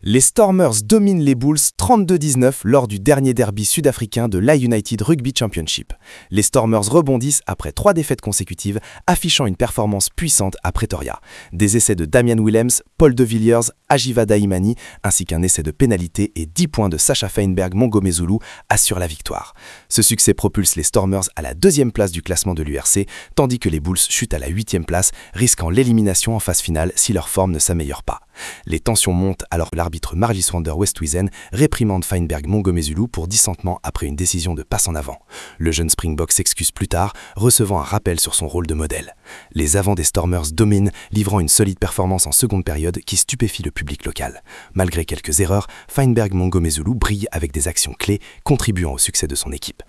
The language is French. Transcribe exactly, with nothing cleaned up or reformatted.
Les Stormers dominent les Bulls trente-deux à dix-neuf lors du dernier derby sud-africain de l'United Rugby Championship. Les Stormers rebondissent après trois défaites consécutives, affichant une performance puissante à Pretoria. Des essais de Damian Williams, Paul de Villiers, Ajiva Daimani, ainsi qu'un essai de pénalité et dix points de Sacha Feinberg Mngomezulu assurent la victoire. Ce succès propulse les Stormers à la deuxième place du classement de l'U R C, tandis que les Bulls chutent à la huitième place, risquant l'élimination en phase finale si leur forme ne s'améliore pas. Les tensions montent alors que l'arbitre Marlies Wander Westhuizen réprimande Feinberg Mngomezulu pour dissentement après une décision de passe en avant. Le jeune Springbok s'excuse plus tard, recevant un rappel sur son rôle de modèle. Les avants des Stormers dominent, livrant une solide performance en seconde période qui stupéfie le public local. Malgré quelques erreurs, Feinberg Mngomezulu brille avec des actions clés, contribuant au succès de son équipe.